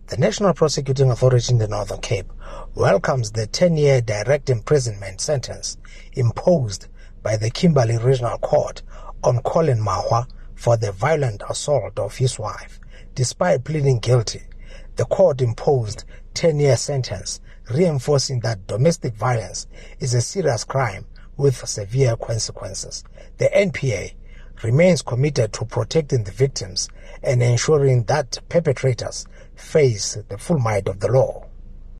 The National Prosecuting Authority in the Northern Cape welcomes the 10-year direct imprisonment sentence imposed by the Kimberley Regional Court on Colin Mahwa for the violent assault of his wife. Despite pleading guilty, the court imposed 10-year sentence, reinforcing that domestic violence is a serious crime with severe consequences. The NPA remains committed to protecting the victims and ensuring that perpetrators face the full might of the law.